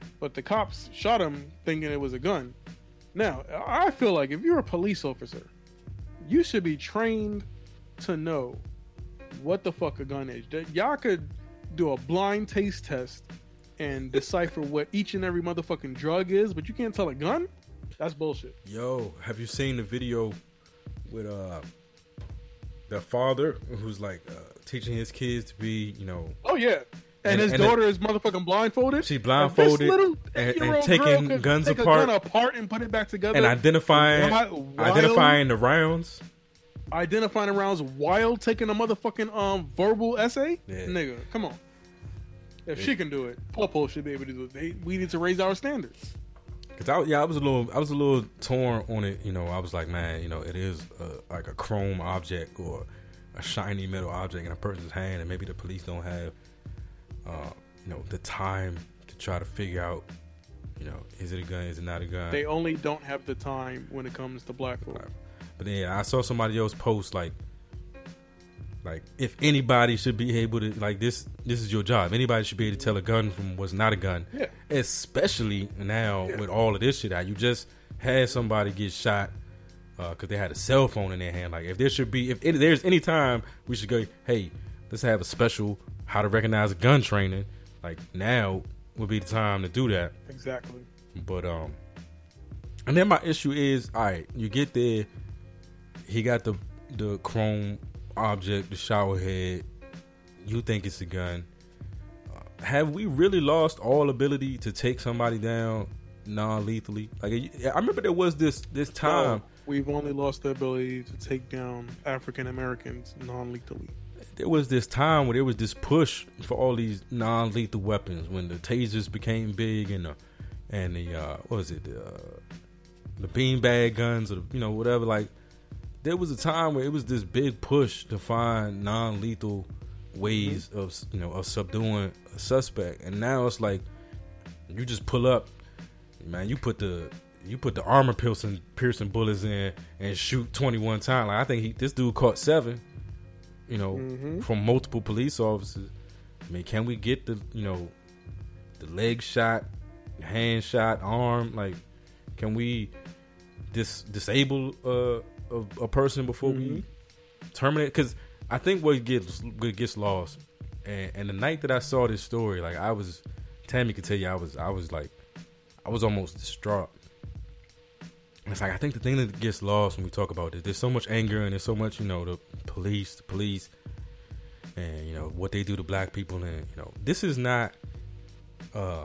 but the cops shot him thinking it was a gun. Now, I feel like if you're a police officer, you should be trained to know what the fuck a gun is. Y'all could do a blind taste test and decipher what each and every motherfucking drug is, but you can't tell a gun? That's bullshit. Yo, have you seen the video with uh the father who's like uh, teaching his kids to be, you know? Oh yeah, and, And- his and daughter is motherfucking blindfolded. She blindfolded this little and- and eight-year-old taking girl could guns take apart. a gun apart and put it back together, And identifying While- identifying the rounds. identifying the rounds while taking a motherfucking um verbal essay. Yeah. Nigga, come on. If Yeah. she can do it, Popo should be able to do it. They, we need to raise our standards. Cause I, yeah, I was a little, I was a little torn on it. You know, I was like, man, you know, it is a, like a chrome object or a shiny metal object in a person's hand, and maybe the police don't have, uh, you know, the time to try to figure out, you know, is it a gun, is it not a gun? They only don't have the time when it comes to black folk. But then yeah, I saw somebody else post like, like if anybody should be able to, like this, this is your job. Anybody should be able to tell a gun from what's not a gun. Yeah. Especially now Yeah. with all of this shit out. You just had somebody get shot because they had a cell phone in their hand. Like if there should be, if it, there's any time we should go, hey, let's have a special how to recognize a gun training. Like now would be the time to do that. Exactly. But um, and then my issue is, all right, you get there, he got the the chrome object, the shower head. You think it's a gun? Uh, have we really lost all ability to take somebody down non-lethally? Like I remember there was this this time. No, we've only lost the ability to take down African Americans non-lethally. There was this time where there was this push for all these non-lethal weapons when the tasers became big and the and the uh, what was it the, uh, the beanbag guns or the, you know whatever. Like there was a time where it was this big push to find non-lethal ways mm-hmm. of you know of subduing a suspect, and now it's like you just pull up, man. You put the you put the armor piercing piercing bullets in and shoot twenty-one times. Like I think he, this dude caught seven. You know, mm-hmm. from multiple police officers. I mean, can we get the, you know, the leg shot, hand shot, arm? Like, can we dis- disable uh, a, a person before mm-hmm. we terminate? Because I think what gets what gets lost, and, and the night that I saw this story, like I was, Tammy could tell you, I was, I was like, I was almost distraught. It's like I think the thing that gets lost when we talk about this, there's so much anger and there's so much, you know, the police, the police, and you know what they do to black people, and you know this is not uh,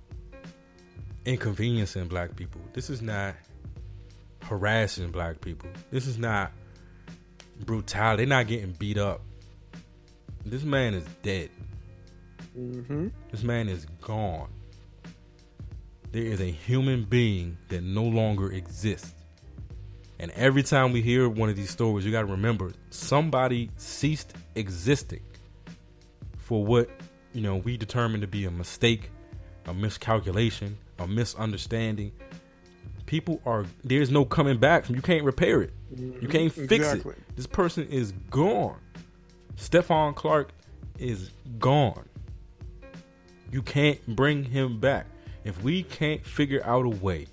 inconveniencing black people. This is not harassing black people. This is not brutality. They're not getting beat up. This man is dead. Mm-hmm. This man is gone. There is a human being that no longer exists. And every time we hear one of these stories, you got to remember somebody ceased existing for what, you know, we determine to be a mistake, a miscalculation, a misunderstanding. People are, there's no coming back from, you can't repair it. You can't fix exactly. it. This person is gone. Stephon Clark is gone. You can't bring him back. If we can't figure out a way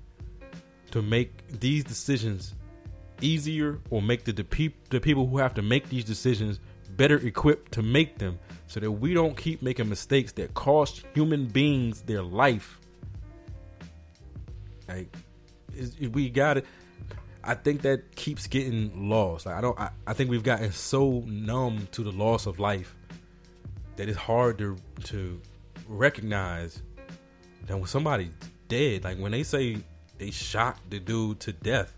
to make these decisions easier or make the, the, pe- the people who have to make these decisions better equipped to make them so that we don't keep making mistakes that cost human beings their life, like is, we got it. I think that keeps getting lost. Like, I don't. I, I think we've gotten so numb to the loss of life that it's hard to to recognize that when somebody's dead, like when they say they shot the dude to death,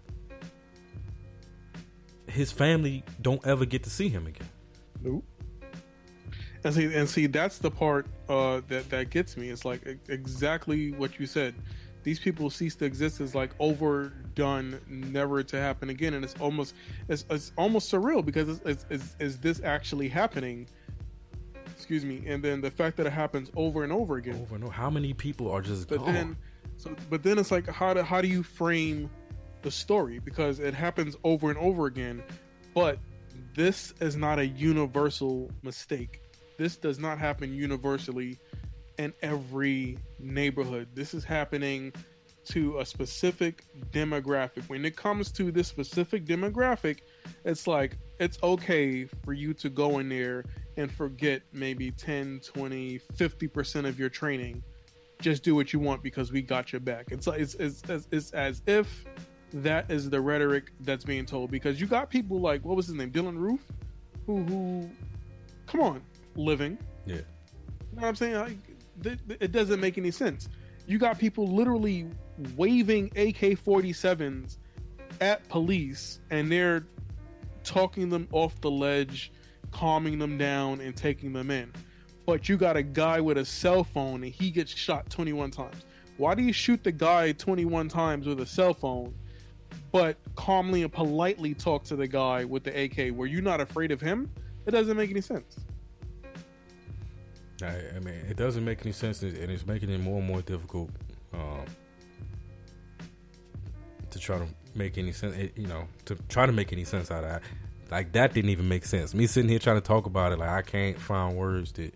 his family don't ever get to see him again. Nope. And see, and see, that's the part uh, that that gets me. It's like exactly what you said. These people cease to exist is like overdone, never to happen again, and it's almost it's, it's almost surreal because it's, it's, it's, is this actually happening? Excuse me. And then the fact that it happens over and over again. Over and over. How many people are just but gone? Then, so, but then it's like, how do how do you frame the story? Because it happens over and over again, but this is not a universal mistake. This does not happen universally in every neighborhood. This is happening to a specific demographic. When it comes to this specific demographic, it's like it's okay for you to go in there and forget maybe ten, twenty, fifty percent of your training. Just do what you want because we got your back. It's like it's, it's, it's, it's as if that is the rhetoric that's being told, because you got people like, what was his name, Dylan Roof, who who come on, living. Yeah. You know what I'm saying? Like, th- th- it doesn't make any sense. You got people literally waving A K forty-sevens at police, and they're talking them off the ledge, calming them down, and taking them in. But you got a guy with a cell phone, and he gets shot twenty-one times. Why do you shoot the guy twenty-one times with a cell phone, but calmly and politely talk to the guy with the A K? Were you not afraid of him? It doesn't make any sense. I, I mean, it doesn't make any sense, and it's making it more and more difficult um, to try to make any sense. It, you know, to try to make any sense out of that. Like, that didn't even make sense. Me sitting here trying to talk about it, like, I can't find words that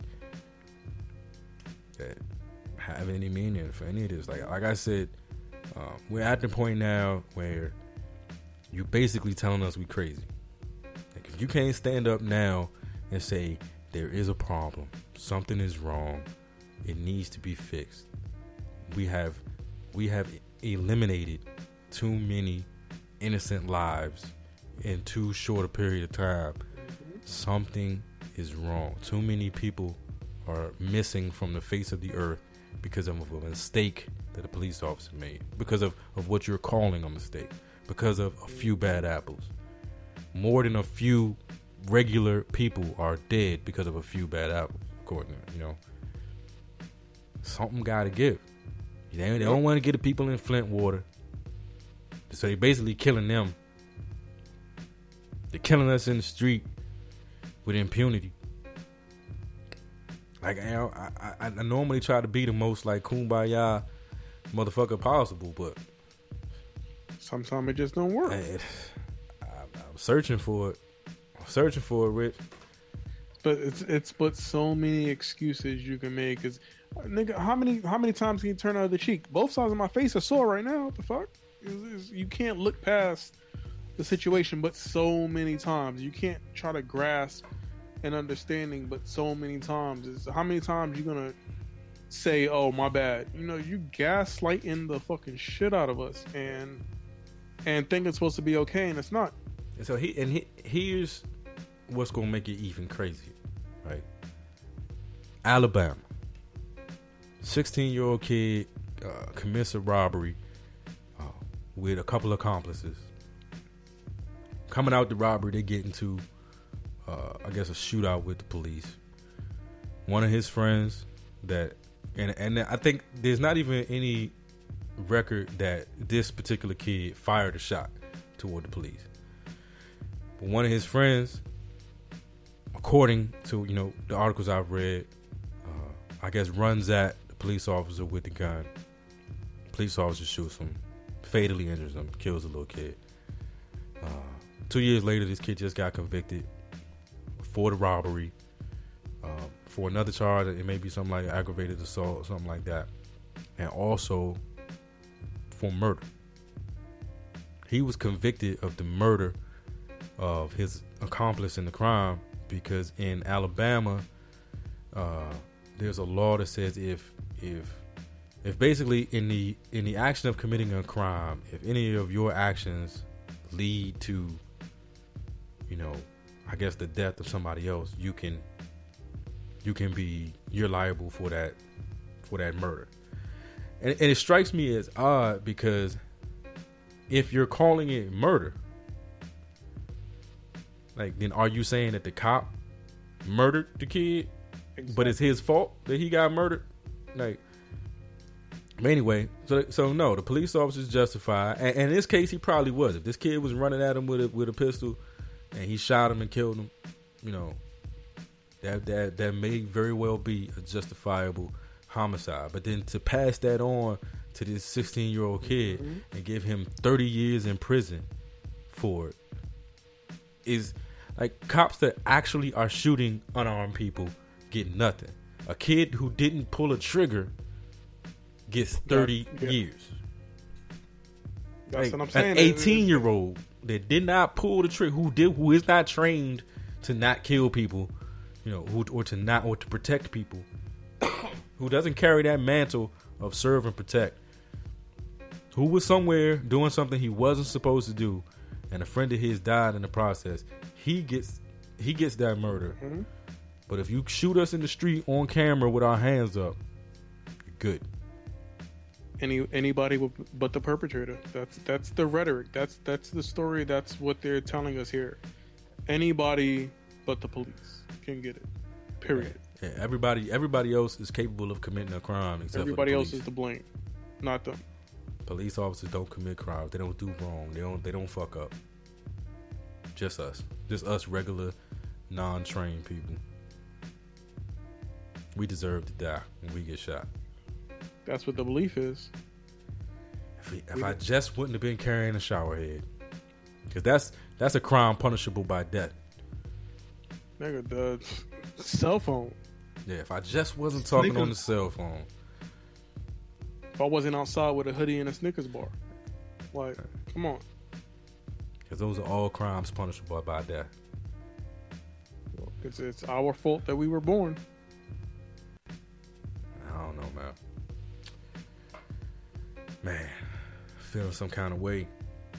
that have any meaning for any of this. Like, like I said, um, we're at the point now where you basically telling us we crazy. Like, if you can't stand up now and say there is a problem, something is wrong, it needs to be fixed. We have we have eliminated too many innocent lives in too short a period of time. Something is wrong. Too many people are missing from the face of the earth because of a mistake that a police officer made, because of, of what you're calling a mistake, because of a few bad apples. More than a few regular people are dead because of a few bad apples, according to, you know. Something got to give. They, they don't want to get the people in Flint water, so they basically killing them. They're killing us in the street with impunity. Like, you know, I, I, I normally try to be the most like kumbaya motherfucker possible, but sometimes it just don't work. I, I, I'm searching for it. I'm searching for it, Rich. But it's it's but so many excuses you can make. Is nigga, how many how many times can you turn the other cheek? Both sides of my face are sore right now. What the fuck? It's, it's, you can't look past the situation, but so many times you can't try to grasp an understanding, but so many times is how many times you gonna say, oh my bad, you know, you gaslighting the fucking shit out of us and and think it's supposed to be okay, and it's not. And so he and he, here's what's gonna make it even crazier, right? Alabama, sixteen year old kid uh, commits a robbery uh, with a couple of accomplices. Coming out the robbery, they get into, uh, I guess, a shootout with the police. One of his friends that, and and I think there's not even any record that this particular kid fired a shot toward the police. But one of his friends, according to, you know, the articles I've read, uh, I guess runs at the police officer with the gun. Police officer shoots him, fatally injures him, kills the little kid. Uh, Two years later, this kid just got convicted for the robbery, um, for another charge. It may be something like aggravated assault or something like that, and also for murder. He was convicted of the murder of his accomplice in the crime because in Alabama, uh, there's a law that says if if if basically in the in the action of committing a crime, if any of your actions lead to, you know, I guess the death of somebody else, you can you can be you're liable for that for that murder. And, and it strikes me as odd because if you're calling it murder, like, then are you saying that the cop murdered the kid, exactly, but it's his fault that he got murdered? Like, but anyway, so so no, the police officer's justified, and, and in this case, he probably was. If this kid was running at him with a with a pistol, and he shot him and killed him, you know, that that that may very well be a justifiable homicide. But then to pass that on to this sixteen year old kid, mm-hmm, and give him thirty years in prison for it is like, cops that actually are shooting unarmed people get nothing. A kid who didn't pull a trigger gets thirty Yeah, yeah. years. That's Like, what I'm saying. An eighteen-year-old that did not pull the trigger, who did, who is not trained to not kill people, you know, who, or to not or to protect people, who doesn't carry that mantle of serve and protect, who was somewhere doing something he wasn't supposed to do, and a friend of his died in the process. He gets he gets that murder. Mm-hmm. But if you shoot us in the street on camera with our hands up, you're good. Any anybody but- but the perpetrator. That's that's the rhetoric. That's that's the story. That's what they're telling us here. Anybody but the police can get it. Period. Yeah, everybody everybody else is capable of committing a crime except Everybody for the else police. is to blame, not them. Police officers don't commit crimes. They don't do wrong. They don't. They don't fuck up. Just us. Just us regular, non-trained people. We deserve to die when we get shot. That's what the belief is. If, we, if I just wouldn't have been carrying a shower head, because that's that's a crime punishable by death. Nigga, the cell phone. Yeah. If I just wasn't talking Sneakers. on the cell phone. If I wasn't outside with a hoodie and a Snickers bar, like, come on. Because those are all crimes punishable by death. It's it's our fault that we were born. I don't know, man. Man, feeling some kind of way.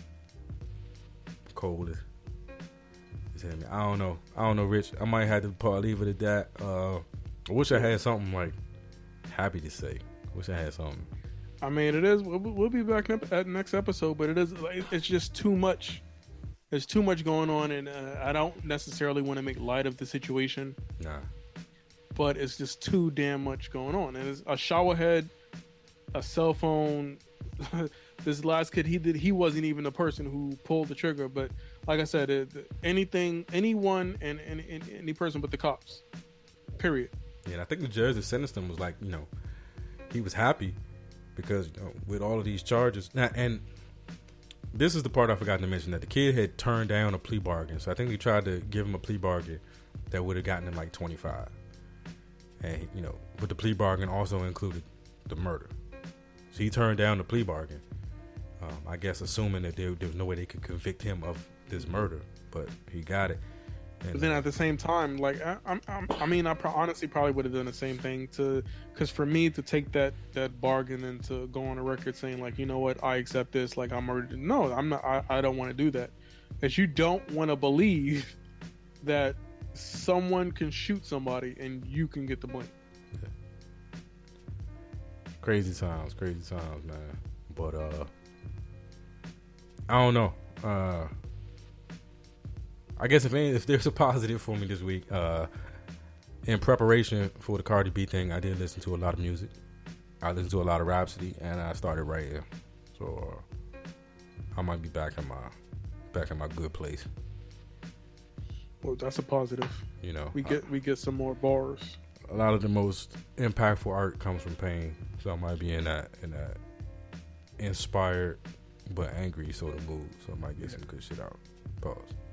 Cold is, is hitting me. I don't know. I don't know, Rich. I might have to probably leave it at that. Uh, I wish I had something like happy to say. Wish I had something. I mean, it is. We'll, we'll be back at the next episode, but it is. like, It's just too much. There's too much going on, and uh, I don't necessarily want to make light of the situation. Nah. But it's just too damn much going on. And it's a shower head, a cell phone. This last kid, he did. He wasn't even the person who pulled the trigger. But like I said, it, anything, anyone, and, and, and any person but the cops. Period. Yeah, and I think the judge that sentenced him was like, you know, he was happy because, you know, with all of these charges. Now, and this is the part I forgot to mention, that the kid had turned down a plea bargain. So I think he tried to give him a plea bargain that would have gotten him like twenty-five. And, you know, but the plea bargain also included the murder. So he turned down the plea bargain. Um, I guess assuming that there, there was no way they could convict him of this murder, but he got it. And But then at the same time, like I, I'm, I'm, I mean, I pro- honestly probably would have done the same thing to, because for me to take that that bargain and to go on a record saying like, you know what, I accept this, like I'm murdered. No, I'm not. I, I don't want to do that. Because you don't want to believe that someone can shoot somebody and you can get the blame. Crazy times, crazy times, man. But uh, I don't know. Uh, I guess if any, if there's a positive for me this week, uh, in preparation for the Cardi B thing, I did listen to a lot of music. I listened to a lot of Rhapsody, and I started writing. So uh, I might be back in my back in my good place. Well, that's a positive. You know, We get we get some more bars. a lot of the most impactful art comes from pain, so I might be in that in that inspired but angry sort of mood. So I might get some good shit out. Pause.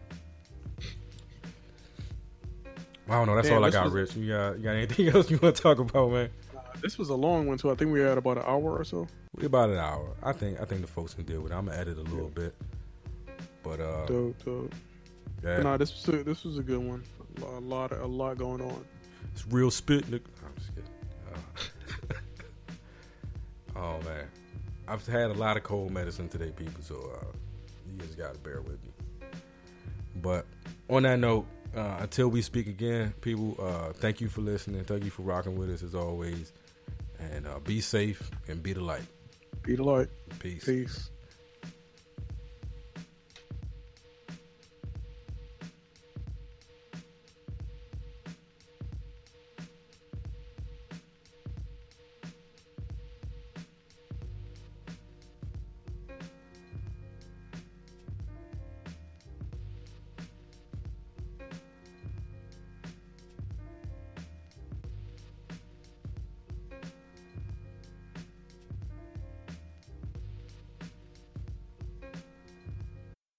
I don't know. That's Damn, all I this got, was- Rich. You got, you got anything else you want to talk about, man? Uh, this was a long one too. I think we had about an hour or so. We about an hour. I think I think the folks can deal with it. I'm gonna edit a little bit, but uh, Dope, dope. yeah, But nah, this was a, this was a good one. A lot, a lot going on. it's real spit. Nigga. I'm just kidding. Uh, oh man, I've had a lot of cold medicine today, people. So uh, you just gotta bear with me. But on that note, uh, until we speak again, people, uh, thank you for listening. Thank you for rocking with us as always. And uh, be safe and be the light. Be the light. Peace. Peace.